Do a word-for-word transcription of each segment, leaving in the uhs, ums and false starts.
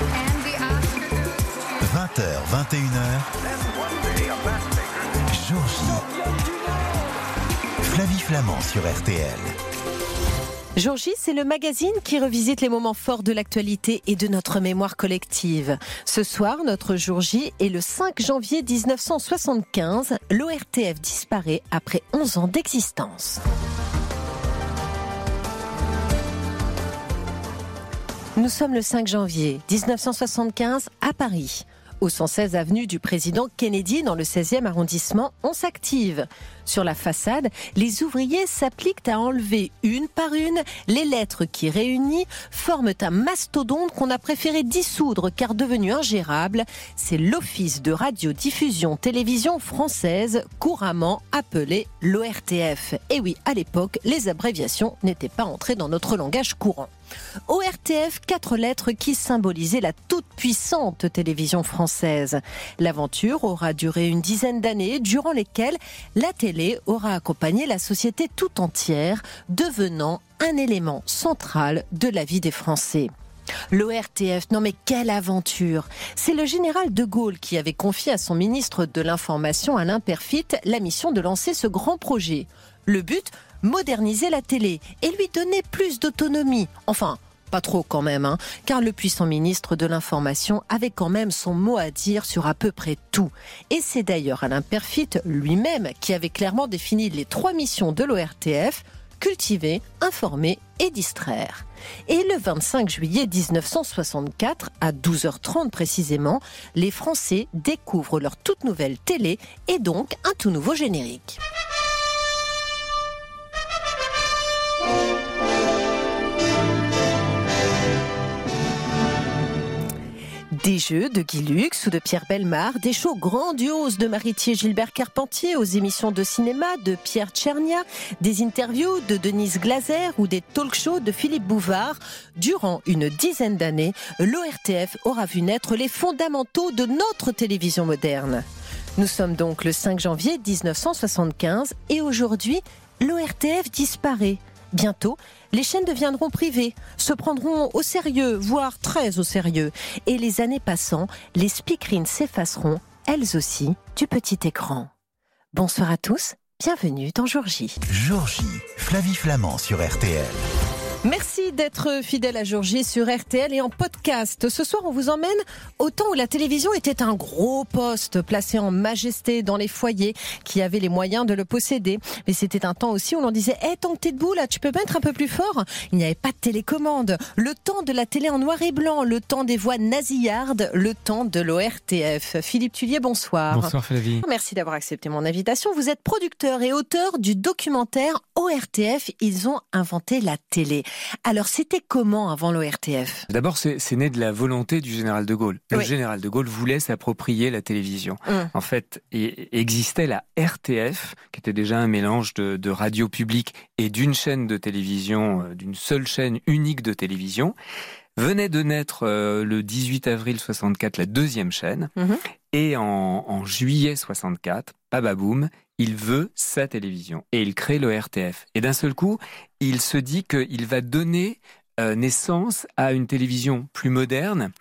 vingt heures, vingt et une heures. Jour J. Flavie Flamand sur R T L. Jour J, c'est le magazine qui revisite les moments forts de l'actualité et de notre mémoire collective. Ce soir, notre Jour J est le cinq janvier dix-neuf cent soixante-quinze. L'O R T F disparaît après onze ans d'existence. Nous sommes le cinq janvier dix-neuf cent soixante-quinze à Paris. Au cent seize avenue du Président Kennedy, dans le seizième arrondissement, on s'active. Sur la façade, les ouvriers s'appliquent à enlever une par une les lettres qui, réunies, forment un mastodonte qu'on a préféré dissoudre car devenu ingérable. C'est l'Office de radiodiffusion télévision française, couramment appelé l'O R T F. Et oui, à l'époque, les abréviations n'étaient pas entrées dans notre langage courant. O R T F, quatre lettres qui symbolisaient la toute-puissante télévision française. L'aventure aura duré une dizaine d'années, durant lesquelles la télé aura accompagné la société tout entière, devenant un élément central de la vie des Français. L'O R T F, non mais quelle aventure! C'est le général de Gaulle qui avait confié à son ministre de l'Information, Alain Peyrefitte, la mission de lancer ce grand projet. Le but, moderniser la télé et lui donner plus d'autonomie. Enfin, pas trop quand même, hein, car le puissant ministre de l'Information avait quand même son mot à dire sur à peu près tout. Et c'est d'ailleurs Alain Peyrefitte lui-même qui avait clairement défini les trois missions de l'O R T F: cultiver, informer et distraire. Et le vingt-cinq juillet dix-neuf cent soixante-quatre, à douze heures trente précisément, les Français découvrent leur toute nouvelle télé et donc un tout nouveau générique. Des jeux de Guy Lux ou de Pierre Bellemare, des shows grandioses de Maritier Gilbert Carpentier aux émissions de cinéma de Pierre Tchernia, des interviews de Denise Glaser ou des talk-shows de Philippe Bouvard. Durant une dizaine d'années, l'O R T F aura vu naître les fondamentaux de notre télévision moderne. Nous sommes donc le cinq janvier dix-neuf cent soixante-quinze et aujourd'hui, l'O R T F disparaît. Bientôt, les chaînes deviendront privées, se prendront au sérieux, voire très au sérieux. Et les années passant, les speakerines s'effaceront, elles aussi, du petit écran. Bonsoir à tous, bienvenue dans Jour J. Jour J, Flavie Flamand sur R T L. Merci d'être fidèle à Jour J sur R T L et en podcast. Ce soir, on vous emmène au temps où la télévision était un gros poste placé en majesté dans les foyers qui avaient les moyens de le posséder. Mais c'était un temps aussi où l'on disait hey, « tant que t'es debout, là, tu peux mettre un peu plus fort ?» Il n'y avait pas de télécommande. Le temps de la télé en noir et blanc, le temps des voix nasillardes, le temps de l'O R T F. Philippe Tullier, bonsoir. Bonsoir Flavie. Merci d'avoir accepté mon invitation. Vous êtes producteur et auteur du documentaire O R T F. Ils ont inventé la télé. Alors, c'était comment avant l'O R T F ? D'abord, c'est, c'est né de la volonté du général de Gaulle. Le oui. général de Gaulle voulait s'approprier la télévision. Hum. En fait, il existait la R T F, qui était déjà un mélange de, de radio publique et d'une chaîne de télévision, d'une seule chaîne unique de télévision. Venait de naître euh, le dix-huit avril soixante-quatre la deuxième chaîne. Mmh. Et en, en juillet soixante-quatre, bababoum, il veut sa télévision. Et il crée le R T F. Et d'un seul coup, il se dit qu'il va donner euh, naissance à une télévision plus moderne,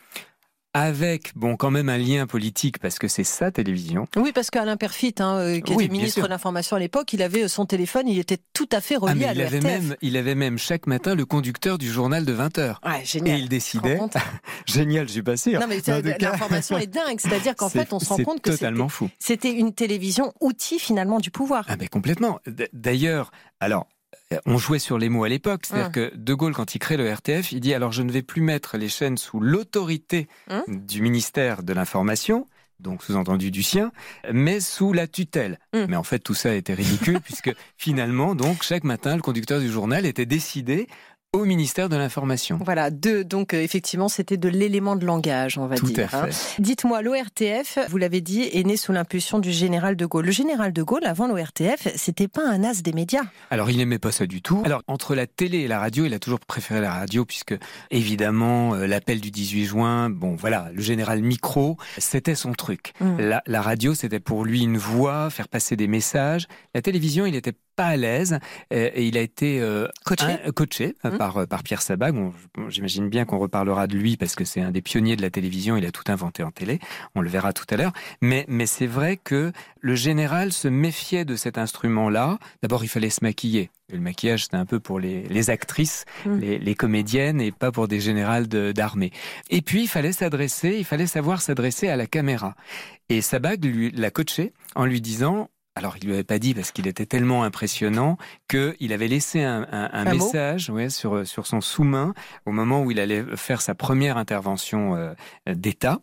avec, bon, quand même un lien politique, parce que c'est sa télévision. Oui, parce qu'Alain Peyrefitte, hein, qui oui, était ministre de l'Information à l'époque, il avait son téléphone, il était tout à fait relié ah, à l'O R T F. Il avait, même, il avait même chaque matin le conducteur du journal de vingt heures. Ouais, génial. Et il décidait... Génial, je suis pas sûr. Non, mais l'information est dingue, c'est-à-dire qu'en fait, on se rend compte que totalement c'était, fou. C'était une télévision outil finalement du pouvoir. Ah ben complètement. D'ailleurs, alors... on jouait sur les mots à l'époque, c'est-à-dire mmh. que De Gaulle, quand il crée le R T F, il dit « alors je ne vais plus mettre les chaînes sous l'autorité mmh. du ministère de l'Information », donc sous-entendu du sien, mais sous la tutelle. Mmh. Mais en fait, tout ça était ridicule, puisque finalement, donc, chaque matin, le conducteur du journal était décidé au ministère de l'Information. Voilà, de, donc euh, effectivement, c'était de l'élément de langage, on va Tout dire. Tout à fait. Hein. Dites-moi, l'O R T F, vous l'avez dit, est né sous l'impulsion du général de Gaulle. Le général de Gaulle, avant l'O R T F, c'était pas un as des médias. Alors, il n'aimait pas ça du tout. Alors, entre la télé et la radio, il a toujours préféré la radio, puisque, évidemment, euh, l'appel du dix-huit juin, bon, voilà, le général micro, c'était son truc. Mmh. La, la radio, c'était pour lui une voix, faire passer des messages. La télévision, il était pas à l'aise et il a été euh, coaché, un, coaché mmh. par, par Pierre Sabag. On, j'imagine bien qu'on reparlera de lui parce que c'est un des pionniers de la télévision. Il a tout inventé en télé. On le verra tout à l'heure. Mais, mais c'est vrai que le général se méfiait de cet instrument-là. D'abord, il fallait se maquiller. Et le maquillage, c'était un peu pour les, les actrices, mmh. les, les comédiennes et pas pour des générales de, d'armée. Et puis, il fallait s'adresser, il fallait savoir s'adresser à la caméra. Et Sabag lui, l'a coaché en lui disant... Alors, il lui avait pas dit parce qu'il était tellement impressionnant qu'il avait laissé un, un, un, un message ouais, sur, sur son sous-main au moment où il allait faire sa première intervention euh, d'État.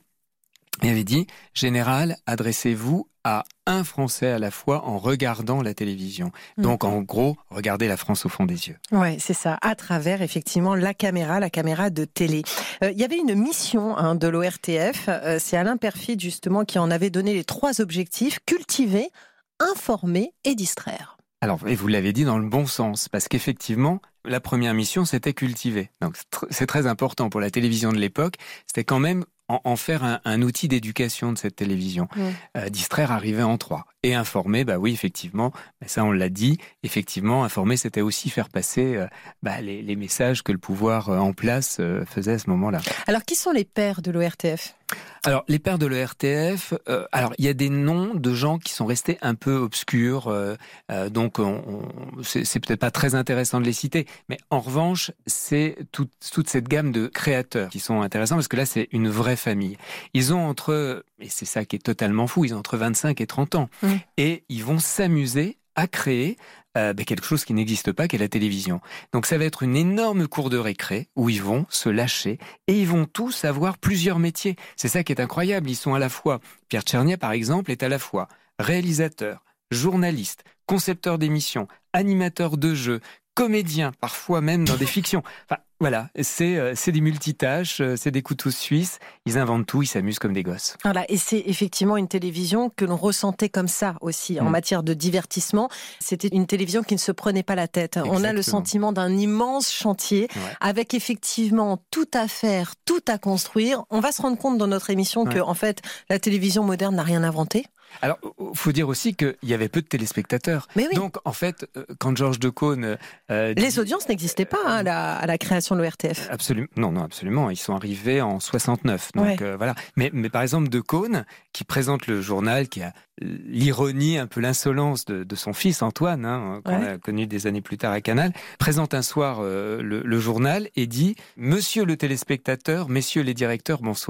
Il avait dit « Général, adressez-vous à un Français à la fois en regardant la télévision. » Donc, en gros, regardez la France au fond des yeux. Oui, c'est ça. À travers, effectivement, la caméra, la caméra de télé. Euh, il y avait une mission hein, de l'O R T F. Euh, c'est Alain Peyrefitte, justement, qui en avait donné les trois objectifs. Cultiver, informer et distraire. Alors, et vous l'avez dit dans le bon sens, parce qu'effectivement, la première mission, c'était cultiver. Donc, c'est très important pour la télévision de l'époque. C'était quand même en, en faire un, un outil d'éducation de cette télévision. Mmh. Euh, distraire arrivait en trois. Et informer, bah oui, effectivement, bah ça on l'a dit, effectivement, informer, c'était aussi faire passer euh, bah, les, les messages que le pouvoir euh, en place euh, faisait à ce moment-là. Alors, qui sont les pères de l'O R T F ? Alors, les pères de l'O R T F, euh, alors il y a des noms de gens qui sont restés un peu obscurs, euh, euh, donc on, on, c'est, c'est peut-être pas très intéressant de les citer, mais en revanche, c'est tout, toute cette gamme de créateurs qui sont intéressants, parce que là, c'est une vraie famille. Ils ont entre, et c'est ça qui est totalement fou, ils ont entre vingt-cinq et trente ans, mmh. et ils vont s'amuser à créer euh, bah, quelque chose qui n'existe pas, qui est la télévision. Donc ça va être une énorme cour de récré où ils vont se lâcher et ils vont tous avoir plusieurs métiers. C'est ça qui est incroyable. Ils sont à la fois, Pierre Tchernia par exemple est à la fois réalisateur, journaliste, concepteur d'émissions, animateur de jeux, comédien, parfois même dans des fictions. Enfin, voilà, c'est, euh, c'est des multitâches, euh, c'est des couteaux suisses, ils inventent tout, ils s'amusent comme des gosses. Voilà, et c'est effectivement une télévision que l'on ressentait comme ça aussi, mmh. en matière de divertissement. C'était une télévision qui ne se prenait pas la tête. Exactement. On a le sentiment d'un immense chantier, ouais. avec effectivement tout à faire, tout à construire. On va se rendre compte dans notre émission ouais. que, en fait, la télévision moderne n'a rien inventé. Alors, il faut dire aussi qu'il y avait peu de téléspectateurs. Mais oui. Donc, en fait, quand Georges Decaune... Euh, Les dit, audiences n'existaient pas hein, à, la, à la création de l'O R T F. Absolument. Non, non, absolument. Ils sont arrivés en soixante-neuf. Donc, ouais. euh, voilà. Mais, mais par exemple, Decaune, qui présente le journal, qui a l'ironie, un peu l'insolence de, de son fils Antoine, hein, qu'on ouais. a connu des années plus tard à Canal, présente un soir euh, le, le journal et dit « Monsieur le téléspectateur, messieurs les directeurs, bonsoir ».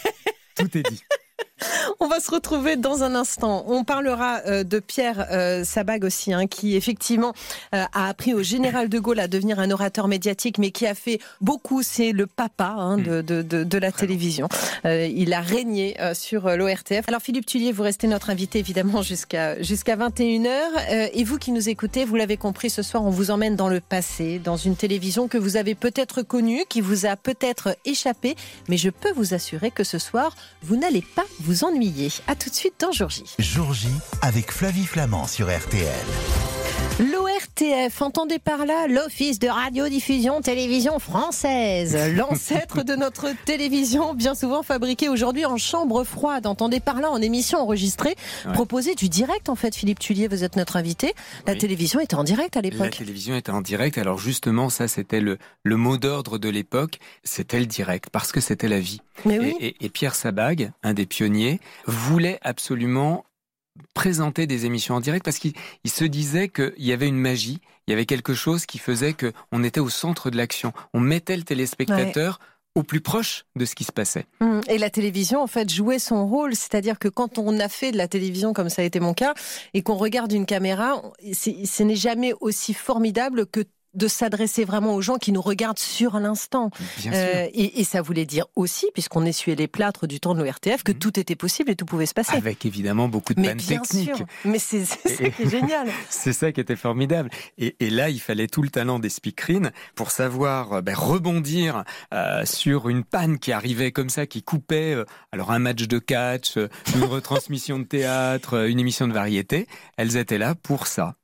Tout est dit. On va se retrouver dans un instant. On parlera euh, de Pierre euh, Sabag aussi, hein, qui effectivement euh, a appris au général de Gaulle à devenir un orateur médiatique, mais qui a fait beaucoup. C'est le papa hein, de, de, de, de la Très télévision. Euh, il a régné euh, sur l'O R T F. Alors Philippe Tullier, vous restez notre invité évidemment jusqu'à, jusqu'à vingt et une heures. Euh, et vous qui nous écoutez, vous l'avez compris, ce soir on vous emmène dans le passé, dans une télévision que vous avez peut-être connue, qui vous a peut-être échappé. Mais je peux vous assurer que ce soir, vous n'allez pas vous ennuyer. A tout de suite dans Jour J. Jour J avec Flavie Flamand sur R T L. L'O R T F, entendez par là l'Office de radiodiffusion télévision française, l'ancêtre de notre télévision, bien souvent fabriquée aujourd'hui en chambre froide. Entendez par là en émission enregistrée, ouais. proposée du direct en fait. Philippe Tullier, vous êtes notre invité. La oui. télévision était en direct à l'époque. La télévision était en direct. Alors justement, ça c'était le, le mot d'ordre de l'époque, c'était le direct, parce que c'était la vie. Mais oui. et, et, et Pierre Sabag, un des pionniers, voulait absolument présenter des émissions en direct parce qu'il il se disait qu'il y avait une magie, il y avait quelque chose qui faisait qu'on était au centre de l'action. On mettait le téléspectateur ouais. au plus proche de ce qui se passait. Et la télévision, en fait, jouait son rôle. C'est-à-dire que quand on a fait de la télévision, comme ça a été mon cas, et qu'on regarde une caméra, c'est, ce n'est jamais aussi formidable que de s'adresser vraiment aux gens qui nous regardent sur l'instant. Bien sûr. Euh, et, et ça voulait dire aussi, puisqu'on essuyait les plâtres du temps de l'O R T F, que mmh. tout était possible et tout pouvait se passer. Avec évidemment beaucoup de Mais pannes bien techniques. Sûr. Mais c'est, c'est ça qui est génial. C'est ça qui était formidable. Et, et là, il fallait tout le talent des speakerines pour savoir ben, rebondir euh, sur une panne qui arrivait comme ça, qui coupait euh, alors un match de catch, une retransmission de théâtre, une émission de variété. Elles étaient là pour ça.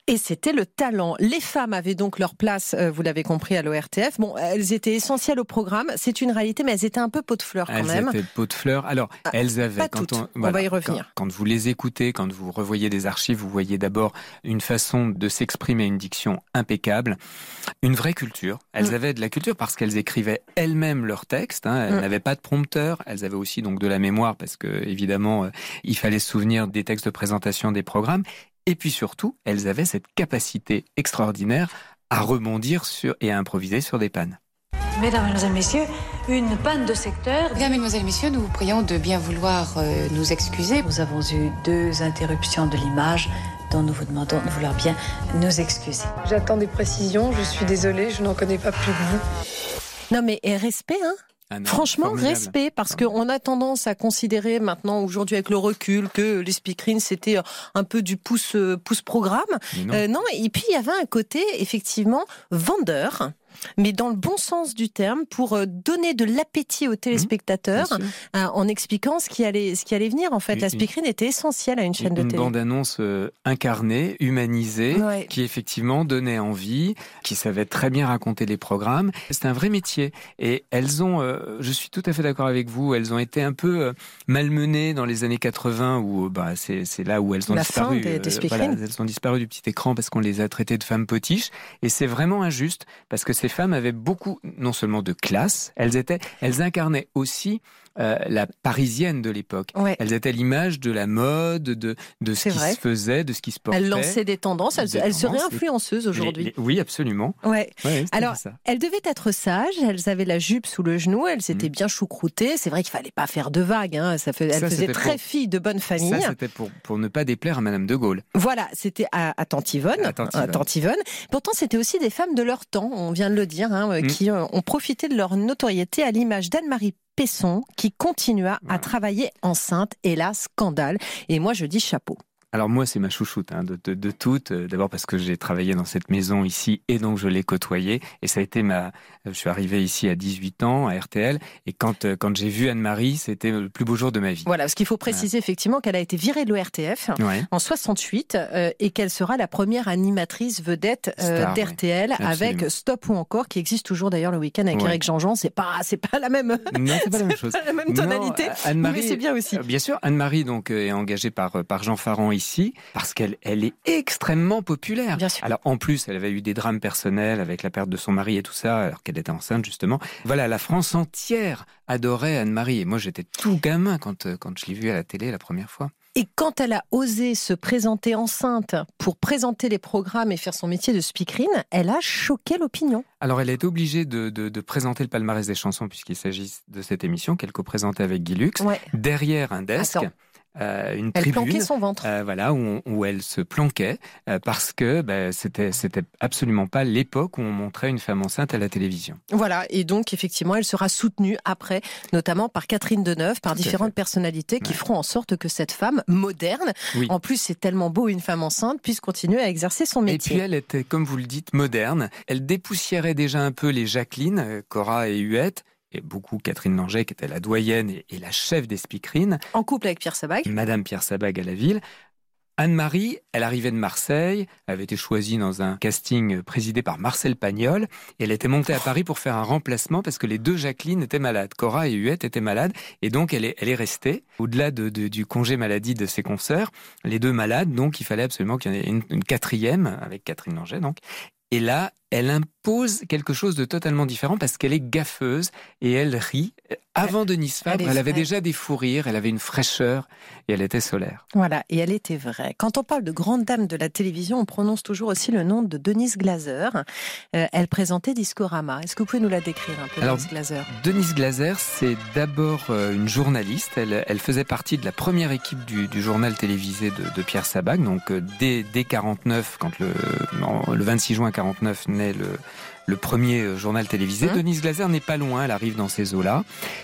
Et c'était le talent. Les femmes avaient donc leur place, euh, vous l'avez compris, à l'O R T F. Bon, elles étaient essentielles au programme, c'est une réalité, mais elles étaient un peu pot de fleurs quand elles même. Elles étaient pot de fleurs. Alors, ah, elles avaient... Pas quand toutes, on, on voilà, va y revenir. Quand, quand vous les écoutez, quand vous revoyez des archives, vous voyez d'abord une façon de s'exprimer, une diction impeccable, une vraie culture. Elles mmh. avaient de la culture parce qu'elles écrivaient elles-mêmes leurs textes. Hein. Elles mmh. n'avaient pas de prompteur. Elles avaient aussi donc de la mémoire parce que, évidemment, euh, il fallait se souvenir des textes de présentation des programmes. Et puis surtout, elles avaient cette capacité extraordinaire à rebondir sur et à improviser sur des pannes. Mesdames, Mesdemoiselles, Messieurs, une panne de secteur. Bien, Mesdemoiselles et Messieurs, nous vous prions de bien vouloir euh, nous excuser. Nous avons eu deux interruptions de l'image dont nous vous demandons de vouloir bien nous excuser. J'attends des précisions, je suis désolée, je n'en connais pas plus que vous. Non mais respect, hein. Ah non, franchement, formidable. Respect, parce qu'on a tendance à considérer maintenant, aujourd'hui, avec le recul, que les speakerines, c'était un peu du pouce, pouce programme. Non. Euh, non, et puis il y avait un côté, effectivement, vendeur, mais dans le bon sens du terme, pour donner de l'appétit aux téléspectateurs, mmh, euh, en expliquant ce qui allait, ce qui allait venir. En fait, une, la speakerine était essentielle à une chaîne une de télé. Une bande-annonce euh, incarnée, humanisée, ouais. qui effectivement donnait envie, qui savait très bien raconter les programmes. C'est un vrai métier. Et elles ont, euh, je suis tout à fait d'accord avec vous, elles ont été un peu euh, malmenées dans les années quatre-vingts, où bah, c'est, c'est là où elles ont la disparu. Fin des, des euh, voilà, elles ont disparu du petit écran parce qu'on les a traitées de femmes potiches. Et c'est vraiment injuste, parce que ces femmes avaient beaucoup, non seulement de classe, elles étaient, elles incarnaient aussi euh, la parisienne de l'époque. Ouais. Elles étaient l'image de la mode, de, de ce c'est qui vrai. se faisait, de ce qui se portait. Elles lançaient des tendances, elles, elles seraient influenceuses aujourd'hui. Les, les, oui, absolument. Ouais. Ouais, alors, elles devaient être sages, elles avaient la jupe sous le genou, elles étaient mmh. bien choucroutées. C'est vrai qu'il fallait pas faire de vagues, hein. Ça fait, elles ça, faisaient très pour... fille de bonne famille. Ça, c'était pour, pour ne pas déplaire à Madame de Gaulle. Voilà, c'était à, à Tantivonne. À Tantivonne. À Tantivonne. Pourtant, c'était aussi des femmes de leur temps, on vient de le dire, hein, mmh. qui ont profité de leur notoriété, à l'image d'Anne-Marie Pesson, qui continua voilà. à travailler enceinte, et là, scandale. Et moi, je dis chapeau. Alors moi, c'est ma chouchoute hein, de, de, de toutes. D'abord parce que j'ai travaillé dans cette maison ici et donc je l'ai côtoyée. Et ça a été ma... Je suis arrivé ici à dix-huit ans, à R T L. Et quand, quand j'ai vu Anne-Marie, c'était le plus beau jour de ma vie. Voilà, parce qu'il faut préciser ouais. effectivement qu'elle a été virée de l'O R T F ouais. en soixante-huit euh, et qu'elle sera la première animatrice vedette euh, Star, d'R T L ouais. avec Stop ou encore, qui existe toujours d'ailleurs le week-end avec ouais. Eric Jean-Jean. C'est pas, c'est pas la même... Non, c'est pas la même chose. Pas la même tonalité, non, Anne-Marie, mais c'est bien aussi. Euh, bien sûr, Anne-Marie donc, est engagée par, par Jean Farand ici, parce qu'elle elle est extrêmement populaire. Bien sûr. Alors en plus, elle avait eu des drames personnels avec la perte de son mari et tout ça, alors qu'elle était enceinte justement. Voilà, la France entière adorait Anne-Marie. Et moi, j'étais tout gamin quand, quand je l'ai vue à la télé la première fois. Et quand elle a osé se présenter enceinte pour présenter les programmes et faire son métier de speakerine, elle a choqué l'opinion. Alors, elle est obligée de, de, de présenter le palmarès des chansons, puisqu'il s'agit de cette émission qu'elle co-présentait avec Guy Lux, ouais. derrière un desk. Attends. Euh, une elle tribune, planquait son ventre. Euh, voilà, où, où elle se planquait, euh, parce que bah, c'était, c'était absolument pas l'époque où on montrait une femme enceinte à la télévision. Voilà, et donc effectivement, elle sera soutenue après, notamment par Catherine Deneuve, par Tout différentes personnalités qui ouais. feront en sorte que cette femme moderne, oui. en plus c'est tellement beau une femme enceinte, puisse continuer à exercer son métier. Et puis elle était, comme vous le dites, moderne. Elle dépoussiérait déjà un peu les Jacqueline, Cora et Huette, et beaucoup Catherine Langer, qui était la doyenne et, et la chef des speakerines. En couple avec Pierre Sabag. Madame Pierre Sabag à la ville. Anne-Marie, elle arrivait de Marseille, elle avait été choisie dans un casting présidé par Marcel Pagnol, et elle était montée à Paris pour faire un remplacement parce que les deux Jacqueline étaient malades. Cora et Huette étaient malades, et donc elle est, elle est restée. Au-delà de, de, du congé maladie de ses consoeurs, les deux malades, donc il fallait absolument qu'il y en ait une, une quatrième, avec Catherine Langer, donc. Et là, elle impose quelque chose de totalement différent parce qu'elle est gaffeuse et elle rit. Avant Denise Fabre, elle, elle avait déjà des fous rires, elle avait une fraîcheur et elle était solaire. Voilà, et elle était vraie. Quand on parle de grande dame de la télévision, on prononce toujours aussi le nom de Denise Glaser. Euh, elle présentait Discorama. Est-ce que vous pouvez nous la décrire un peu, Alors, Denise Glaser ? Denise Glaser, c'est d'abord une journaliste. Elle, elle faisait partie de la première équipe du, du journal télévisé de, de Pierre Sabag. Donc dès, dès quarante-neuf, quand le, non, le vingt-six juin quarante-neuf naît le, le premier journal télévisé, mmh. Denise Glaser n'est pas loin, elle arrive dans ces eaux-là.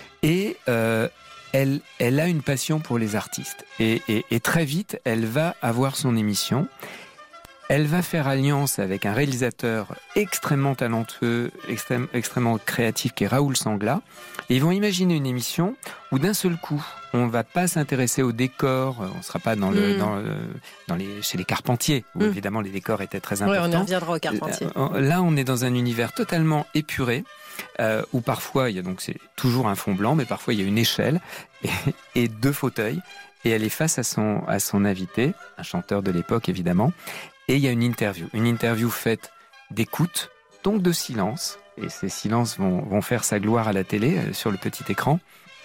Et euh, elle, elle a une passion pour les artistes. Et, et, et très vite, elle va avoir son émission. Elle va faire alliance avec un réalisateur extrêmement talentueux, extrême, extrêmement créatif, qui est Raoul Sangla. Et ils vont imaginer une émission où d'un seul coup, on ne va pas s'intéresser aux décors, on ne sera pas dans le, mmh. dans, le, dans les, chez les Carpentiers, où mmh. évidemment les décors étaient très importants. Oui, on y reviendra aux Carpentiers. Là, on est dans un univers totalement épuré, euh, où parfois, il y a donc, c'est toujours un fond blanc, mais parfois il y a une échelle et, et deux fauteuils. Et elle est face à son, à son invité, un chanteur de l'époque évidemment, et il y a une interview. Une interview faite d'écoute, donc de silence, et ces silences vont, vont faire sa gloire à la télé, euh, sur le petit écran.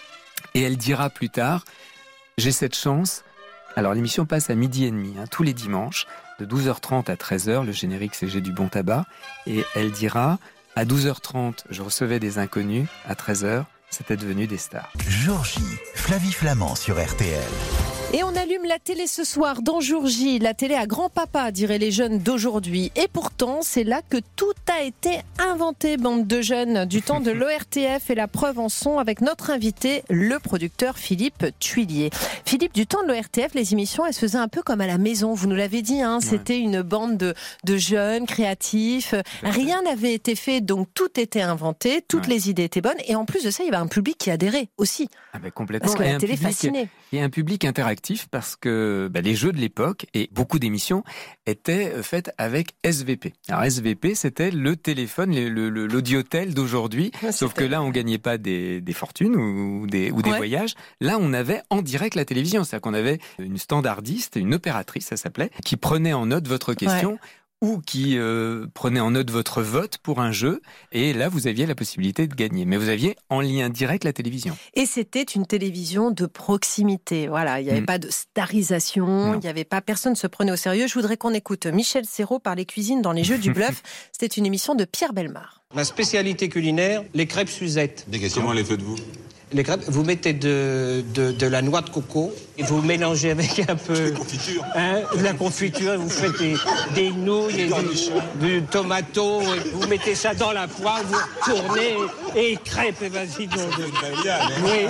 Et elle dira plus tard, j'ai cette chance. Alors l'émission passe à midi et demi, hein, tous les dimanches, de douze heures trente à treize heures, le générique c'est J'ai du bon tabac, et elle dira, à douze heures trente, je recevais des inconnus, à treize heures, c'était devenu des stars. Jour J, Flavie Flamand sur R T L. Et on allume la télé ce soir dans Jour J, la télé à grand-papa, diraient les jeunes d'aujourd'hui. Et pourtant, c'est là que tout a été inventé, bande de jeunes, du temps de l'O R T F. Et la preuve en sont avec notre invité, le producteur Philippe Thuillier. Philippe, du temps de l'O R T F, les émissions, elles se faisaient un peu comme à la maison. Vous nous l'avez dit, hein, c'était ouais. une bande de, de jeunes, créatifs. Rien n'avait été fait, donc tout était inventé, toutes ouais. les idées étaient bonnes. Et en plus de ça, il y avait un public qui adhérait aussi. Ah ben complètement. Parce que et la télé public, fascinait. Et un public interactif parce que bah, les jeux de l'époque et beaucoup d'émissions étaient faites avec S V P. Alors S V P, c'était le téléphone, le, le, l'audiotel d'aujourd'hui. Ouais, sauf que là, on gagnait pas des, des fortunes ou des, ou des ouais. voyages. Là, on avait en direct la télévision. C'est-à-dire qu'on avait une standardiste, une opératrice, ça s'appelait, qui prenait en note votre question. Ouais. ou qui euh, prenait en note votre vote pour un jeu, et là vous aviez la possibilité de gagner. Mais vous aviez en lien direct la télévision. Et c'était une télévision de proximité, voilà, il n'y avait mmh. pas de starisation, il n'y avait pas, personne ne se prenait au sérieux. Je voudrais qu'on écoute Michel Serrault parler cuisine dans Les Jeux du Bluff. C'était une émission de Pierre Bellemare. Ma spécialité culinaire, les crêpes Suzette. Des questions. Comment les faites-vous ? Les crêpes, vous mettez de, de, de la noix de coco et vous mélangez avec un peu de confiture. Hein, de la confiture, vous faites des, des nouilles, du, du tomato, et vous mettez ça dans la poêle, vous tournez et crêpes, et vas-y donc. C'est bien, hein. Oui.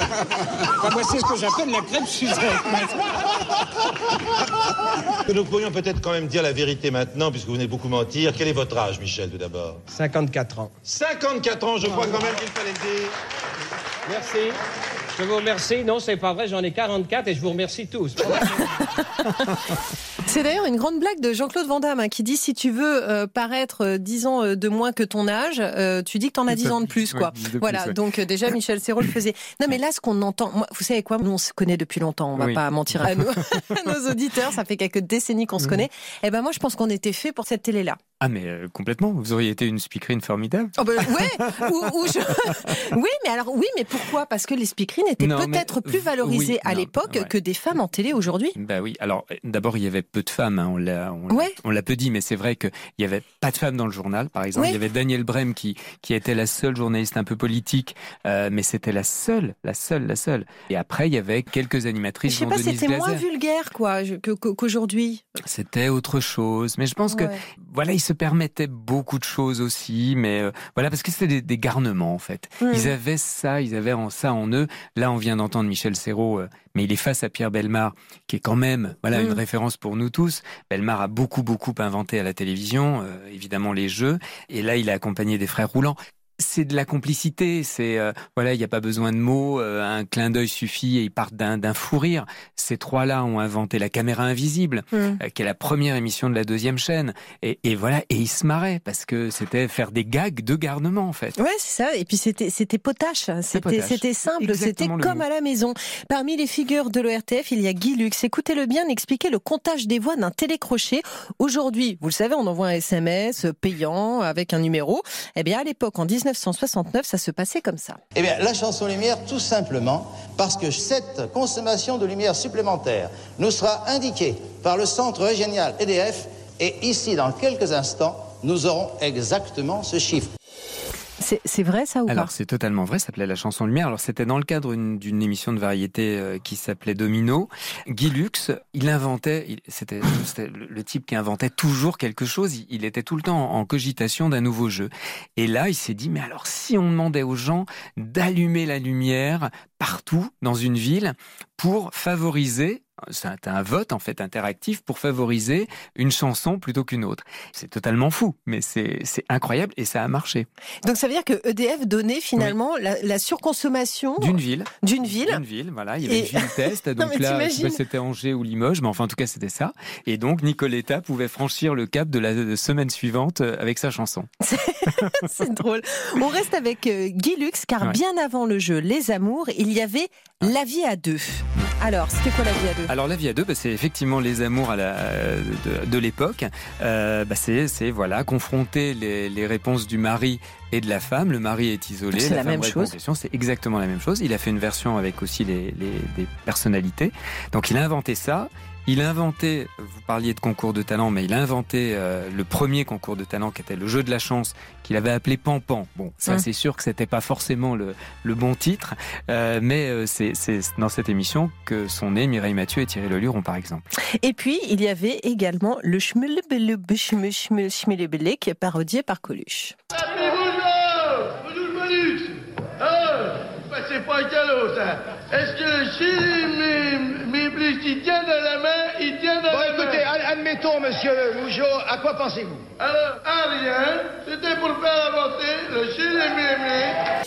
Enfin, moi, c'est ce que j'appelle la crêpe Suzette. Nous pourrions peut-être quand même dire la vérité maintenant, puisque vous venez beaucoup mentir. Quel est votre âge, Michel, tout d'abord ? cinquante-quatre ans. cinquante-quatre ans, je crois quand même qu'il fallait le dire. Merci. Je vous remercie. Non, c'est pas vrai, j'en ai quarante-quatre et je vous remercie tous. C'est d'ailleurs une grande blague de Jean-Claude Van Damme hein, qui dit si tu veux euh, paraître euh, dix ans euh, de moins que ton âge, euh, tu dis que t'en as dix ans de plus, quoi. Ouais, de voilà, plus, ouais. Donc euh, déjà Michel Serrault le faisait. Non mais là, ce qu'on entend, moi, vous savez quoi, nous on se connaît depuis longtemps, on va oui. pas mentir à, nous, à nos auditeurs, ça fait quelques décennies qu'on se connaît. Et ben moi, je pense qu'on était fait pour cette télé-là. Ah mais euh, complètement, vous auriez été une speakerine formidable. Oh ben, ouais, ou, ou je... oui, mais alors oui, mais pourquoi ? Parce que les speakerines étaient non, peut-être mais, plus valorisées oui, à non, l'époque ouais. que des femmes en télé aujourd'hui. Bah oui, alors d'abord il y avait peu de femmes, hein, on l'a, on, ouais. on l'a peu dit, mais c'est vrai qu'il y avait pas de femmes dans le journal, par exemple. Ouais. Il y avait Danielle Brem qui qui était la seule journaliste un peu politique, euh, mais c'était la seule, la seule, la seule. Et après il y avait quelques animatrices. Je sais pas, c'était Glaser. Moins vulgaire quoi que, que, qu'aujourd'hui. C'était autre chose, mais je pense ouais. que voilà, ils se permettaient beaucoup de choses aussi, mais euh, voilà, parce que c'était des, des garnements en fait. Mmh. Ils avaient ça, ils avaient en, ça en eux. Là, on vient d'entendre Michel Serrault, euh, mais il est face à Pierre Bellemare, qui est quand même voilà mmh. une référence pour nous tous. Bellemare a beaucoup, beaucoup inventé à la télévision, euh, évidemment les jeux, et là, il a accompagné des frères Roulant. C'est de la complicité, c'est euh, voilà, il n'y a pas besoin de mots, euh, un clin d'œil suffit et ils partent d'un, d'un fou rire. Ces trois-là ont inventé la caméra invisible, mmh. euh, qui est la première émission de la deuxième chaîne, et, et voilà, et ils se marraient parce que c'était faire des gags de garnement en fait. Ouais, c'est ça. Et puis c'était c'était potache, c'était potache. C'était simple, exactement, c'était comme à la maison. Parmi les figures de l'O R T F, il y a Guy Lux. Écoutez-le bien, expliquer le comptage des voix d'un télécrochet. Aujourd'hui, vous le savez, on envoie un S M S payant avec un numéro. Eh bien, à l'époque, en dix-neuf cent soixante-neuf, ça se passait comme ça. Eh bien, la chanson lumière, tout simplement, parce que cette consommation de lumière supplémentaire nous sera indiquée par le centre régional E D F, et ici, dans quelques instants, nous aurons exactement ce chiffre. C'est, c'est vrai ça ou Alors, pas ? c'est totalement vrai, ça s'appelait La Chanson Lumière. Alors, c'était dans le cadre une, d'une émission de variété euh, qui s'appelait Domino. Guy Lux, il inventait, il, c'était, c'était le, le type qui inventait toujours quelque chose, il, il était tout le temps en, en cogitation d'un nouveau jeu. Et là, il s'est dit, mais alors si on demandait aux gens d'allumer la lumière partout dans une ville pour favoriser, c'est un vote en fait interactif pour favoriser une chanson plutôt qu'une autre. C'est totalement fou, mais c'est, c'est incroyable et ça a marché. Donc ça veut dire que E D F donnait finalement oui. la, la surconsommation d'une ville. D'une ville. D'une ville, voilà. Il y avait et... une ville test, donc non, là, je sais pas si c'était Angers ou Limoges, mais enfin en tout cas c'était ça. Et donc Nicoletta pouvait franchir le cap de la semaine suivante avec sa chanson. C'est drôle. On reste avec Guy Lux, car ouais. bien avant le jeu Les Amours, il y avait ah. La vie à deux. Alors, c'était quoi La vie à deux ? Alors, La vie à deux, bah, c'est effectivement les amours à la, de, de l'époque. Euh, bah, c'est, c'est voilà, confronter les, les réponses du mari et de la femme. Le mari est isolé. C'est la, la femme même chose. C'est exactement la même chose. Il a fait une version avec aussi les, les, des personnalités. Donc, il a inventé ça. Il a inventé, vous parliez de concours de talent, mais il a inventé euh, le premier concours de talent qui était le jeu de la chance, qu'il avait appelé Pampan. Bon, ça mmh. c'est sûr que c'était pas forcément le, le bon titre, euh, mais euh, c'est, c'est dans cette émission que sont nés Mireille Mathieu et Thierry Leluron, par exemple. Et puis, il y avait également le Schmulebelek parodié par Coluche. C'est pas un calot, ça. Est-ce que si mes, mes bliss, ils tiennent à la main, ils tiennent à bon, la écoutez, main. Bon, admettons, monsieur Mougeot, à quoi pensez-vous ? Alors, à rien. C'était pour faire avancer le chilémémé.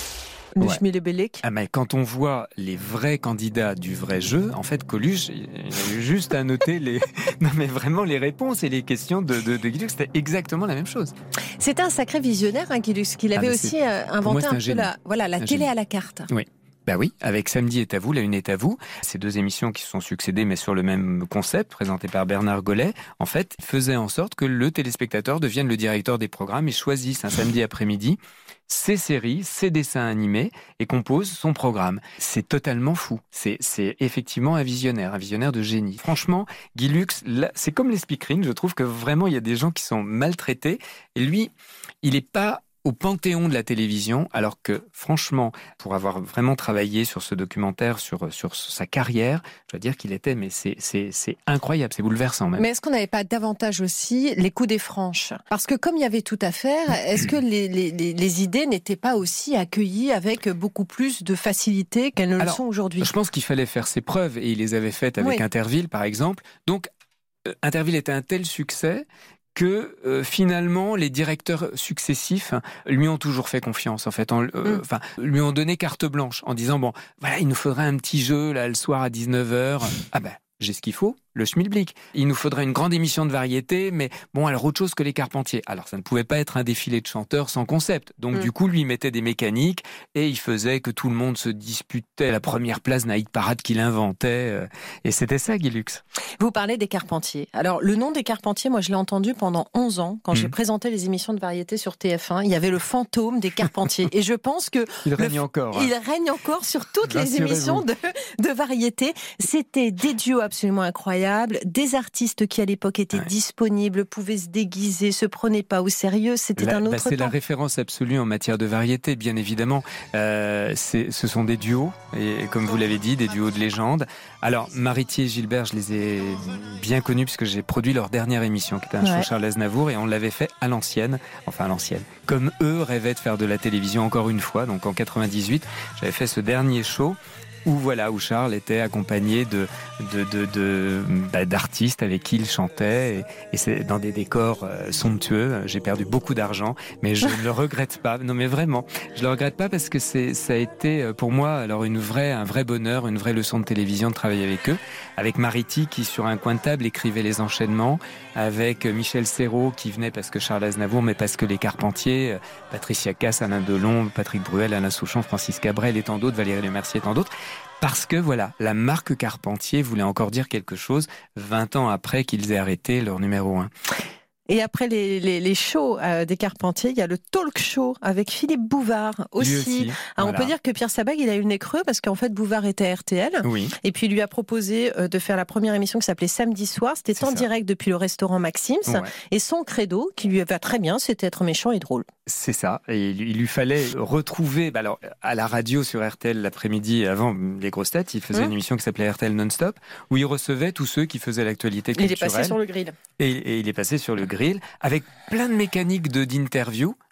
Le Schmilebelek. Ah, mais quand on voit les vrais candidats du vrai jeu, en fait, Coluche, il a eu juste à noter les, non mais vraiment les réponses et les questions de, de, de Guy Lux, c'était exactement la même chose. C'était un sacré visionnaire, hein, Guy Lux, qu'il avait ah, aussi euh, inventé moi, un, un peu la, voilà, la un télé génie. À la carte. Oui. Bah oui, avec Samedi est à vous, La Une est à vous, ces deux émissions qui se sont succédées mais sur le même concept, présenté par Bernard Gollet, en fait, faisaient en sorte que le téléspectateur devienne le directeur des programmes et choisisse un samedi après-midi ses séries, ses dessins animés et compose son programme. C'est totalement fou. C'est, c'est effectivement un visionnaire, un visionnaire de génie. Franchement, Guy Lux, là, c'est comme les speakerines, je trouve que vraiment il y a des gens qui sont maltraités et lui, il n'est pas au panthéon de la télévision, alors que, franchement, pour avoir vraiment travaillé sur ce documentaire, sur, sur sa carrière, je dois dire qu'il était, mais c'est, c'est, c'est incroyable, c'est bouleversant même. Mais est-ce qu'on n'avait pas davantage aussi les coups des franches ? Parce que comme il y avait tout à faire, est-ce que les, les, les, les idées n'étaient pas aussi accueillies avec beaucoup plus de facilité qu'elles ne le alors, sont aujourd'hui ? Je pense qu'il fallait faire ses preuves, et il les avait faites avec oui. Interville, par exemple. Donc, euh, Interville était un tel succès que euh, finalement les directeurs successifs lui ont toujours fait confiance en fait, en, euh, enfin mm. lui ont donné carte blanche en disant bon voilà il nous faudrait un petit jeu là le soir à dix-neuf heures, ah ben j'ai ce qu'il faut, le schmilblick. Il nous faudrait une grande émission de variété, mais bon, alors autre chose que les Carpentiers. Alors ça ne pouvait pas être un défilé de chanteurs sans concept. Donc mmh. du coup, lui il mettait des mécaniques et il faisait que tout le monde se disputait la première place Naïd Parade qu'il inventait. Et c'était ça, Guy Lux. Vous parlez des Carpentiers. Alors le nom des Carpentiers, moi je l'ai entendu pendant onze ans quand mmh. j'ai présenté les émissions de variété sur T F un. Il y avait le fantôme des Carpentiers. Et je pense que il règne le... encore. Il hein. règne encore sur toutes les émissions de, de variété. C'était des duos absolument incroyables, des artistes qui à l'époque étaient ouais. disponibles, pouvaient se déguiser, se prenaient pas au sérieux, c'était la, un autre bah, c'est temps. La référence absolue en matière de variété, bien évidemment. Euh, c'est, ce sont des duos, et, et comme vous l'avez dit, des duos de légende. Alors, Maritier et Gilbert, je les ai bien connus puisque j'ai produit leur dernière émission, qui était un ouais. show Charles Aznavour, et on l'avait fait à l'ancienne, enfin à l'ancienne, comme eux rêvaient de faire de la télévision encore une fois. Donc en quatre-vingt-dix-huit, j'avais fait ce dernier show où voilà, où Charles était accompagné de, de, de, de bah, d'artistes avec qui il chantait, et, et c'est dans des décors euh, somptueux. J'ai perdu beaucoup d'argent, mais je ne le regrette pas. Non, mais vraiment, je le regrette pas parce que c'est, ça a été pour moi alors une vraie, un vrai bonheur, une vraie leçon de télévision de travailler avec eux, avec Mariti qui sur un coin de table écrivait les enchaînements, avec Michel Serrault qui venait parce que Charles Aznavour, mais parce que les Carpentiers, Patricia Cass, Alain Delon, Patrick Bruel, Alain Souchon, Francis Cabrel et tant d'autres, Valérie Lemercier et tant d'autres. Parce que voilà, la marque Carpentier voulait encore dire quelque chose vingt ans après qu'ils aient arrêté leur numéro un. Et après les, les, les shows euh, des Carpentiers, il y a le talk show avec Philippe Bouvard aussi. aussi Alors, voilà. On peut dire que Pierre Sabag, il a eu le nez creux parce qu'en fait Bouvard était à R T L. Oui. Et puis il lui a proposé euh, de faire la première émission qui s'appelait Samedi Soir. C'était C'est en ça. direct depuis le restaurant Maxim's. Ouais. Et son credo, qui lui va très bien, c'était être méchant et drôle. C'est ça. Et il lui fallait retrouver, bah alors, à la radio sur R T L l'après-midi, avant les grosses têtes, il faisait mmh. une émission qui s'appelait R T L Non-Stop, où il recevait tous ceux qui faisaient l'actualité culturelle. Il est passé sur le grill. Et, et il est passé sur le grill, avec plein de mécaniques de, d'interview,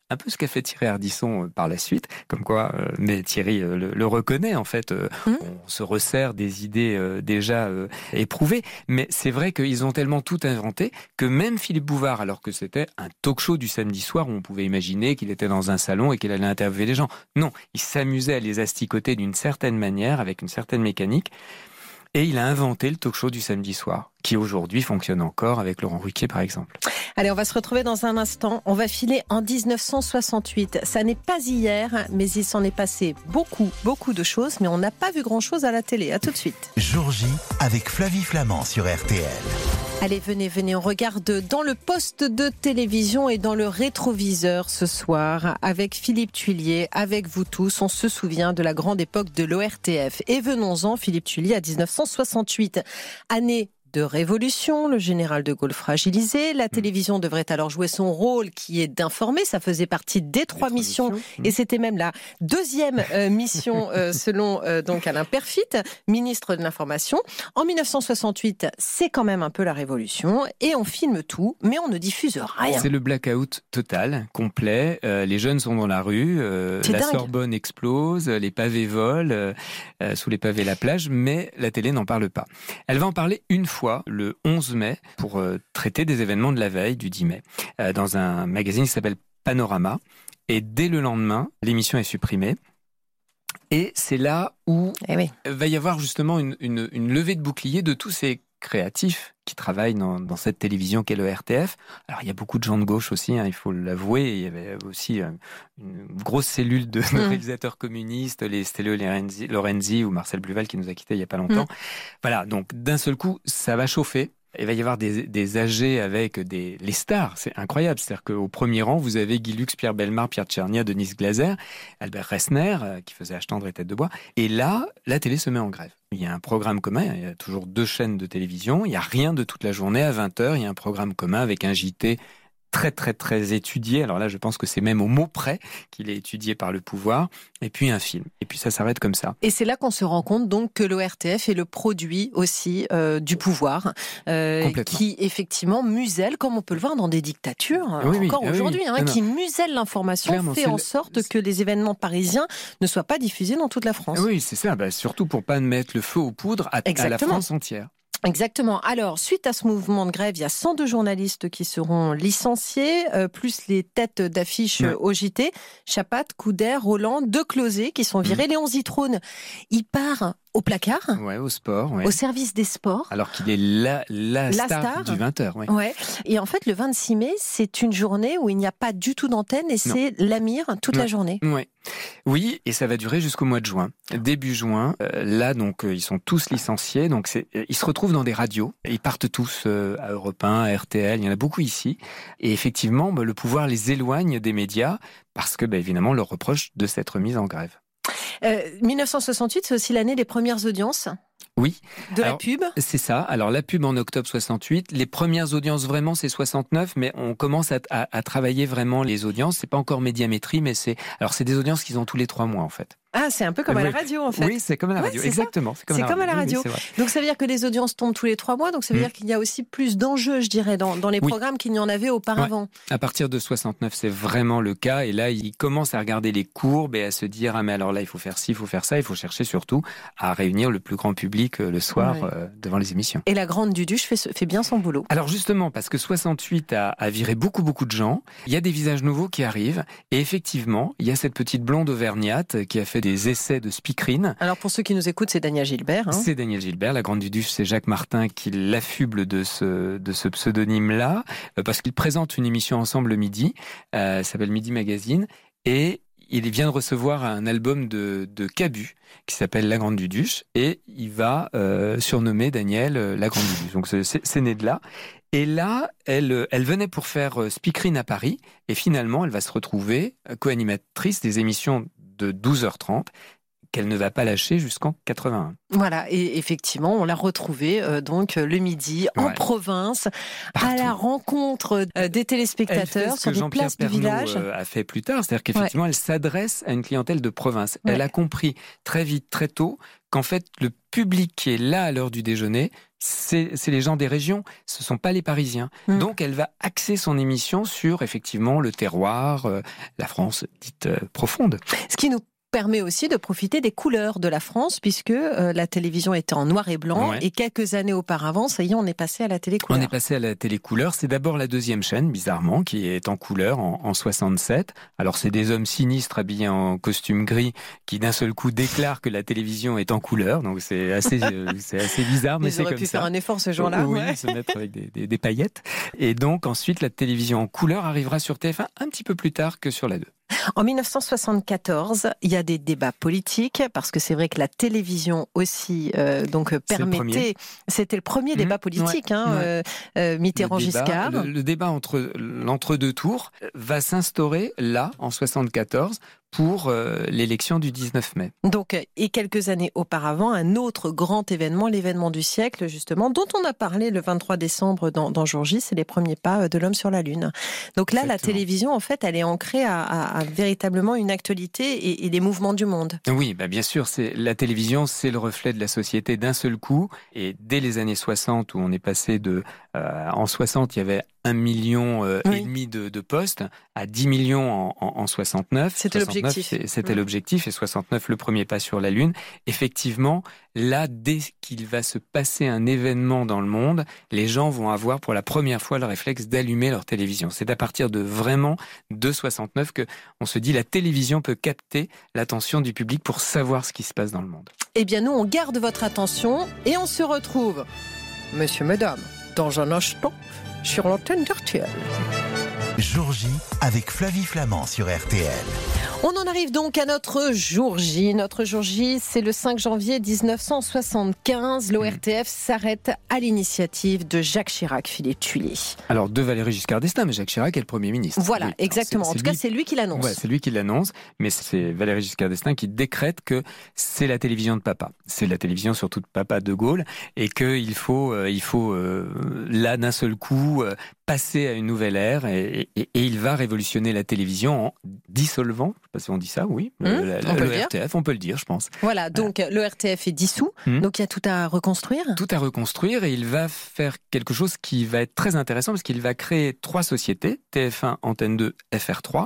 un peu ce qu'a fait Thierry Ardisson par la suite, comme quoi, euh, mais Thierry euh, le, le reconnaît en fait, euh, mmh. on se resserre des idées euh, déjà euh, éprouvées, mais c'est vrai qu'ils ont tellement tout inventé que même Philippe Bouvard, alors que c'était un talk-show du samedi soir où on pouvait imaginer qu'il était dans un salon et qu'il allait interviewer les gens, non, il s'amusait à les asticoter d'une certaine manière, avec une certaine mécanique, et il a inventé le talk-show du samedi soir, qui aujourd'hui fonctionne encore avec Laurent Ruquier par exemple. Allez, on va se retrouver dans un instant. On va filer en dix-neuf cent soixante-huit. Ça n'est pas hier, mais il s'en est passé beaucoup, beaucoup de choses, mais on n'a pas vu grand-chose à la télé. À tout de suite. Jour J avec Flavie Flamand sur R T L. Allez, venez, venez, on regarde dans le poste de télévision et dans le rétroviseur ce soir avec Philippe Thuillier, avec vous tous. On se souvient de la grande époque de l'O R T F. Et venons-en, Philippe Thuillier, à dix-neuf cent soixante-huit, année de révolution, le général de Gaulle fragilisé. La télévision devrait alors jouer son rôle qui est d'informer. Ça faisait partie des trois missions et c'était même la deuxième euh, mission euh, selon euh, donc Alain Peyrefitte, ministre de l'Information. En dix-neuf cent soixante-huit, c'est quand même un peu la révolution et on filme tout, mais on ne diffuse rien. C'est le blackout total, complet. Euh, les jeunes sont dans la rue, euh, la dingue. Sorbonne explose, les pavés volent, euh, euh, sous les pavés la plage, mais la télé n'en parle pas. Elle va en parler une fois le onze mai, pour euh, traiter des événements de la veille, du dix mai, euh, dans un magazine qui s'appelle Panorama. Et dès le lendemain, l'émission est supprimée. Et c'est là où eh oui. va y avoir justement une, une, une levée de bouclier de tous ces créatifs qui travaillent dans, dans cette télévision qu'est le R T F. Alors il y a beaucoup de gens de gauche aussi, hein, il faut l'avouer. Il y avait aussi euh, une grosse cellule de, de mmh. réalisateurs communistes, les Stelio Lorenzi, Lorenzi ou Marcel Bluval qui nous a quittés il y a pas longtemps. Mmh. Voilà, donc d'un seul coup, ça va chauffer. Il va y avoir des, des A G avec des, les stars. C'est incroyable. C'est-à-dire qu'au premier rang, vous avez Guy Lux, Pierre Bellemare, Pierre Tchernia, Denise Glaser, Albert Resner, euh, qui faisait H tendre et Tête de bois. Et là, la télé se met en grève. Il y a un programme commun. Il y a toujours deux chaînes de télévision. Il n'y a rien de toute la journée. À vingt heures, il y a un programme commun avec un J T très, très, très étudié. Alors là, je pense que c'est même au mot près qu'il est étudié par le pouvoir. Et puis un film. Et puis ça s'arrête comme ça. Et c'est là qu'on se rend compte donc que l'O R T F est le produit aussi euh, du pouvoir, euh, qui effectivement muselle, comme on peut le voir dans des dictatures, oui, oui, encore oui, aujourd'hui, oui. hein, qui muselle l'information, Clairement, fait en le... sorte que les événements parisiens ne soient pas diffusés dans toute la France. Oui, c'est ça. Bah, surtout pour pas mettre le feu aux poudres à, à la France entière. Exactement. Alors, suite à ce mouvement de grève, il y a cent deux journalistes qui seront licenciés, euh, plus les têtes d'affiche ouais. au J T. Chapat, Couder, Roland, De Closet qui sont virés. Mmh. Léon Zitrone, il part au placard. Ouais, au sport. Ouais. Au service des sports. Alors qu'il est la, la, la star, star du vingt heures. Ouais. Ouais. Et en fait, le vingt-six mai, c'est une journée où il n'y a pas du tout d'antenne et c'est non. l'Amir toute non. la journée. Ouais. Oui, et ça va durer jusqu'au mois de juin. Début juin, euh, là, donc, euh, ils sont tous licenciés. Donc, c'est, euh, ils se retrouvent dans des radios. Ils partent tous euh, à Europe un, à R T L. Il y en a beaucoup ici. Et effectivement, bah, le pouvoir les éloigne des médias parce que, bah, évidemment, on leur reproche de s'être mis en grève. Euh, dix-neuf cent soixante-huit, c'est aussi l'année des premières audiences. Oui. De Alors, la pub. C'est ça. Alors la pub en octobre soixante-huit. Les premières audiences vraiment c'est soixante-neuf, mais on commence à, à, à travailler vraiment les audiences. C'est pas encore Médiamétrie, mais c'est alors c'est des audiences qu'ils ont tous les trois mois en fait. Ah, c'est un peu comme oui. à la radio en fait. Oui, c'est comme à la radio. Ouais, Exactement. C'est comme, c'est comme à la radio. Oui, oui, donc ça veut dire que les audiences tombent tous les trois mois. Donc ça veut mmh. dire qu'il y a aussi plus d'enjeux, je dirais, dans, dans les oui. programmes qu'il n'y en avait auparavant. Ouais. À partir de soixante-neuf, c'est vraiment le cas. Et là, ils commencent à regarder les courbes et à se dire ah mais alors là il faut faire ci, il faut faire ça, il faut chercher surtout à réunir le plus grand public le soir. Ouais. Euh, devant les émissions. Et la Grande Duduche fait, fait bien son boulot. Alors justement, parce que soixante-huit a, a viré beaucoup beaucoup de gens, il y a des visages nouveaux qui arrivent, et effectivement, il y a cette petite blonde auvergnate qui a fait des essais de speakerine. Alors pour ceux qui nous écoutent, c'est Daniel Gilbert. Hein. C'est Daniel Gilbert, la Grande Duduche, c'est Jacques Martin qui l'affuble de ce, de ce pseudonyme-là, euh, parce qu'ils présentent une émission ensemble le midi, euh, ça s'appelle Midi Magazine, et il vient de recevoir un album de, de Cabu qui s'appelle La Grande Duduche et il va euh, surnommer Daniel euh, La Grande Duduche. Donc c'est, c'est né de là. Et là, elle, elle venait pour faire euh, speakerine à Paris et finalement, elle va se retrouver co-animatrice des émissions de douze heures trente qu'elle ne va pas lâcher jusqu'en quatre-vingt-un. Voilà, et effectivement, on l'a retrouvée euh, donc le midi en ouais. province, Partout. à la rencontre euh, des téléspectateurs sur des Jean-Pierre places du village. Euh, a fait plus tard, c'est-à-dire qu'effectivement, ouais. elle s'adresse à une clientèle de province. Ouais. Elle a compris très vite, très tôt, qu'en fait, le public qui est là à l'heure du déjeuner, c'est, c'est les gens des régions, ce ne sont pas les Parisiens. Mmh. Donc elle va axer son émission sur effectivement le terroir, euh, la France dite euh, profonde. Ce qui nous permet aussi de profiter des couleurs de la France, puisque euh, la télévision était en noir et blanc, ouais. et quelques années auparavant, ça y est, on est passé à la télé couleur. On est passé à la télé couleur. C'est d'abord la deuxième chaîne, bizarrement, qui est en couleur en, en soixante-sept. Alors c'est des hommes sinistres habillés en costume gris qui d'un seul coup déclarent que la télévision est en couleur. Donc c'est assez, euh, c'est assez bizarre, mais Ils c'est comme ça. Ils auraient pu faire un effort ce jour-là. Oui, ouais. se mettre avec des, des, des paillettes. Et donc ensuite, la télévision en couleur arrivera sur T F un un petit peu plus tard que sur la deux. En dix-neuf cent soixante-quatorze, il y a des débats politiques, parce que c'est vrai que la télévision aussi euh, donc permettait... Le c'était le premier mmh, débat politique, ouais, hein, ouais. Euh, euh, Mitterrand-Giscard. Le, le débat entre l'entre-deux tours va s'instaurer là, en soixante-quatorze, pour euh, l'élection du dix-neuf mai. Donc, et quelques années auparavant, un autre grand événement, l'événement du siècle, justement, dont on a parlé le vingt-trois décembre dans, dans Jour J, c'est les premiers pas de l'homme sur la Lune. Donc là, Exactement. La télévision, en fait, elle est ancrée à, à, à véritablement une actualité et, et les mouvements du monde. Oui, bah bien sûr, c'est, la télévision, c'est le reflet de la société d'un seul coup. Et dès les années soixante, où on est passé de... Euh, en soixante, il y avait un million euh, oui. et demi de, de postes à dix millions en, en, en soixante-neuf. C'était soixante-neuf, l'objectif. C'est, c'était mmh. l'objectif et soixante-neuf, le premier pas sur la Lune. Effectivement, là, dès qu'il va se passer un événement dans le monde, les gens vont avoir pour la première fois le réflexe d'allumer leur télévision. C'est à partir de vraiment de soixante-neuf que on se dit la télévision peut capter l'attention du public pour savoir ce qui se passe dans le monde. Eh bien, nous, on garde votre attention et on se retrouve, monsieur, madame, dans un instant, sur l'antenne d'R T L. Jour J avec Flavie Flamand sur R T L. On en arrive donc à notre jour J. Notre jour J, c'est le cinq janvier dix-neuf cent soixante-quinze. L'O R T F mmh. s'arrête à l'initiative de Jacques Chirac, Philippe Thuillier. Alors, de Valéry Giscard d'Estaing, mais Jacques Chirac est le Premier ministre. Voilà, oui. exactement. C'est, c'est en tout lui... cas, c'est lui qui l'annonce. Ouais, c'est lui qui l'annonce, mais c'est Valéry Giscard d'Estaing qui décrète que c'est la télévision de papa. C'est la télévision surtout de papa de Gaulle, et qu'il faut, euh, il faut euh, là, d'un seul coup, euh, passer à une nouvelle ère, et, et, et il va révolutionner la télévision en dissolvant, je ne sais pas si on dit ça, oui, mmh, le, la, on peut le le R T F, on peut le dire, je pense. Voilà, donc euh, le R T F est dissous, mmh. donc il y a tout à reconstruire. Tout à reconstruire, et il va faire quelque chose qui va être très intéressant, parce qu'il va créer trois sociétés, T F un, Antenne deux, F R trois.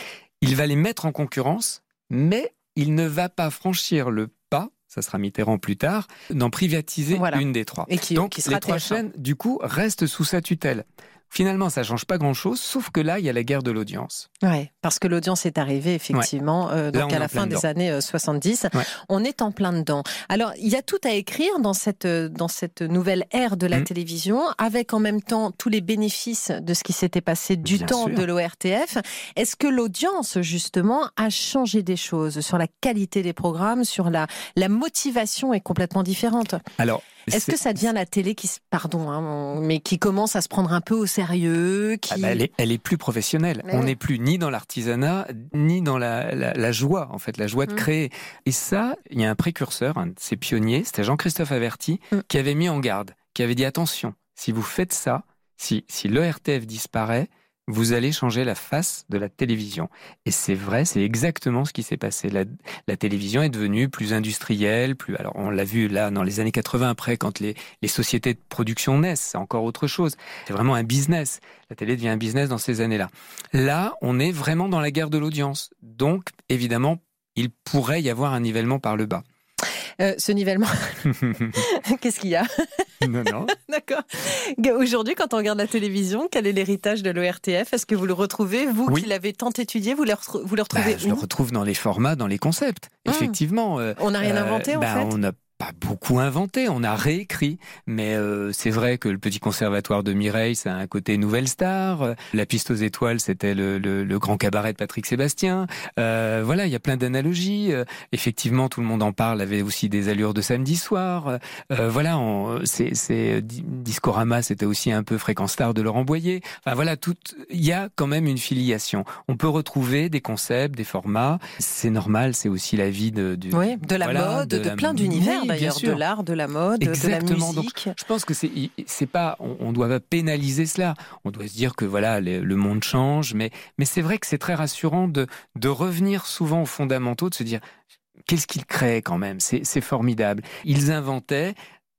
Il va les mettre en concurrence, mais il ne va pas franchir le pas, ça sera Mitterrand plus tard, d'en privatiser voilà. une des trois. Et qui, donc qui sera les trois T F un. chaînes, du coup, restent sous sa tutelle. Finalement, ça ne change pas grand-chose, sauf que là, il y a la guerre de l'audience. Oui, parce que l'audience est arrivée, effectivement, ouais. euh, donc là, à la fin des années euh, soixante-dix. Ouais. On est en plein dedans. Alors, il y a tout à écrire dans cette, dans cette nouvelle ère de la mmh. télévision, avec en même temps tous les bénéfices de ce qui s'était passé du Bien temps sûr. de l'O R T F. Est-ce que l'audience, justement, a changé des choses sur la qualité des programmes, sur la, la motivation est complètement différente? Alors, Est-ce c'est... que ça devient la télé qui, pardon, hein, mais qui commence à se prendre un peu au sérieux qui... ah bah elle, est, elle est plus professionnelle. Mais On n'est oui. plus ni dans l'artisanat, ni dans la, la, la joie, en fait, la joie de mmh. créer. Et ça, il y a un précurseur, un de ces pionniers, c'était Jean-Christophe Averty, mmh. qui avait mis en garde, qui avait dit attention, si vous faites ça, si, si l'O R T F disparaît, vous allez changer la face de la télévision. Et c'est vrai, c'est exactement ce qui s'est passé. La, la télévision est devenue plus industrielle, plus. Alors on l'a vu là dans les années quatre-vingts, après quand les, les sociétés de production naissent, c'est encore autre chose. C'est vraiment un business. La télé devient un business dans ces années-là. Là, on est vraiment dans la guerre de l'audience. Donc, évidemment, il pourrait y avoir un nivellement par le bas. Euh, ce nivellement, qu'est-ce qu'il y a? Non, non. D'accord. Aujourd'hui, quand on regarde la télévision, quel est l'héritage de l'O R T F? Est-ce que vous le retrouvez, vous oui. qui l'avez tant étudié, vous le, re- vous le retrouvez bah, Je le retrouve dans les formats, dans les concepts. Mmh. Effectivement. Euh, on n'a rien inventé, euh, en bah, fait on a pas beaucoup inventé, on a réécrit, mais euh, c'est vrai que le Petit Conservatoire de Mireille, ça a un côté Nouvelle Star, la Piste aux Étoiles, c'était le, le, le Grand Cabaret de Patrick Sébastien, euh, voilà, il y a plein d'analogies, euh, effectivement, tout le monde en parle, avait aussi des allures de samedi soir, euh, voilà, on, c'est, c'est Discorama, c'était aussi un peu Fréquence Star de Laurent Boyer, enfin voilà, tout, il y a quand même une filiation, on peut retrouver des concepts, des formats, c'est normal, c'est aussi la vie de... Du, oui, de la voilà, mode, de, de la... plein d'univers. Oui, d'ailleurs, de l'art, de la mode, Exactement. de la musique. Donc, je pense que c'est, c'est pas, on, on doit pas pénaliser cela. On doit se dire que voilà, le, le monde change, mais, mais c'est vrai que c'est très rassurant de, de revenir souvent aux fondamentaux, de se dire qu'est-ce qu'ils créaient quand même. C'est, c'est formidable. Ils inventaient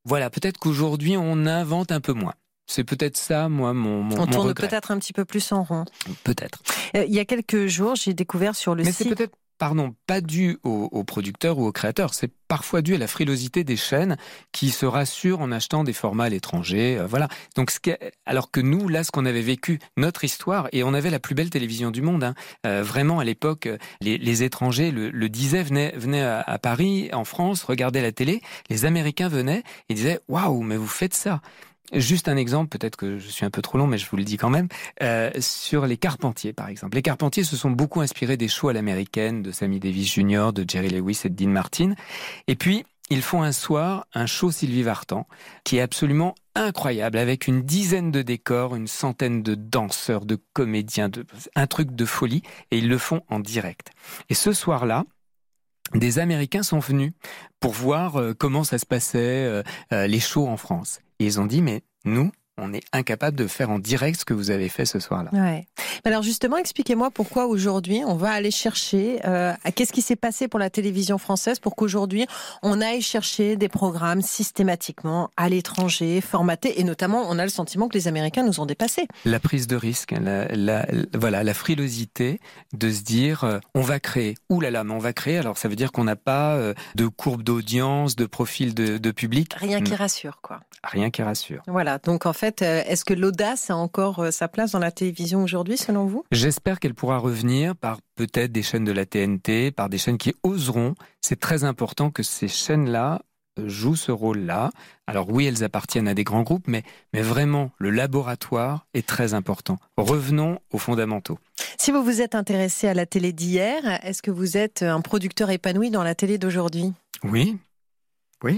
voilà, peut-être qu'aujourd'hui, on invente un peu moins. C'est peut-être ça, moi, mon, mon, On mon tourne regret. peut-être un petit peu plus en rond. Peut-être. Euh, il y a quelques jours, j'ai découvert sur le Mais site... c'est peut-être, pardon, pas dû aux, aux producteurs ou aux créateurs. C'est parfois dû à la frilosité des chaînes qui se rassurent en achetant des formats à l'étranger. Euh, voilà. Donc, ce qui, alors que nous, là, ce qu'on avait vécu, notre histoire, et on avait la plus belle télévision du monde. Hein, euh, vraiment, à l'époque, les, les étrangers le, le disaient, venaient, venaient à, à Paris, en France, regardaient la télé. Les Américains venaient et disaient « Waouh, mais vous faites ça !» Juste un exemple, peut-être que je suis un peu trop long, mais je vous le dis quand même, euh, sur les Carpentiers, par exemple. Les Carpentiers se sont beaucoup inspirés des shows à l'américaine, de Sammy Davis junior, de Jerry Lewis et de Dean Martin. Et puis, ils font un soir un show Sylvie Vartan, qui est absolument incroyable, avec une dizaine de décors, une centaine de danseurs, de comédiens, de, un truc de folie, et ils le font en direct. Et ce soir-là, des Américains sont venus pour voir euh, comment ça se passait, euh, euh, les shows en France. Et ils ont dit, mais nous, on est incapable de faire en direct ce que vous avez fait ce soir-là. Ouais. Alors justement, expliquez-moi pourquoi aujourd'hui on va aller chercher, euh, qu'est-ce qui s'est passé pour la télévision française pour qu'aujourd'hui on aille chercher des programmes systématiquement à l'étranger, formatés, et notamment on a le sentiment que les Américains nous ont dépassés. La prise de risque, la, la, la, voilà, la frilosité de se dire euh, on va créer, ouh là là, mais on va créer, alors ça veut dire qu'on n'a pas euh, de courbe d'audience, de profil de, de public. Rien qui rassure, quoi. Rien qui rassure. Voilà, donc en fait, est-ce que l'audace a encore sa place dans la télévision aujourd'hui, selon vous ? J'espère qu'elle pourra revenir par peut-être des chaînes de la T N T, par des chaînes qui oseront. C'est très important que ces chaînes-là jouent ce rôle-là. Alors oui, elles appartiennent à des grands groupes, mais, mais vraiment, le laboratoire est très important. Revenons aux fondamentaux. Si vous vous êtes intéressé à la télé d'hier, est-ce que vous êtes un producteur épanoui dans la télé d'aujourd'hui ? Oui, oui.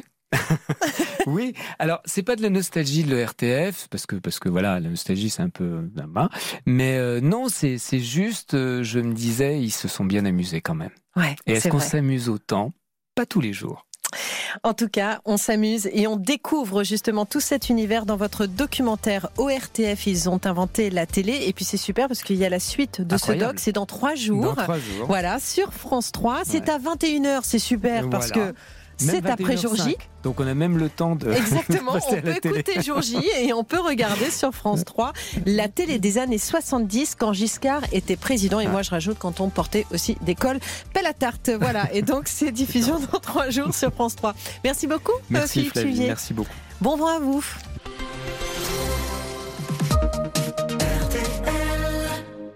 Oui, alors c'est pas de la nostalgie de l'E R T F parce que parce que voilà, la nostalgie c'est un peu mais euh, non, c'est c'est juste euh, je me disais ils se sont bien amusés quand même. Ouais, et est-ce c'est qu'on vrai. s'amuse autant ? Pas tous les jours. En tout cas, on s'amuse et on découvre justement tout cet univers dans votre documentaire O R T F. Ils ont inventé la télé et puis c'est super parce qu'il y a la suite de Incroyable. ce doc. C'est dans trois jours. Dans trois jours. Voilà, sur France trois. C'est Ouais. à vingt et une heures. C'est super Et parce voilà. que c'est après jour J. Donc on a même le temps de Exactement, de passer on à la peut télé. écouter jour J et on peut regarder sur France trois la télé des années soixante-dix quand Giscard était président. Et Ah. moi je rajoute quand on portait aussi des cols pelle à tarte. Voilà, et donc c'est diffusion dans trois jours sur France trois. Merci beaucoup Merci Philippe Flavie, Chuvier. merci beaucoup. Bon vent à vous.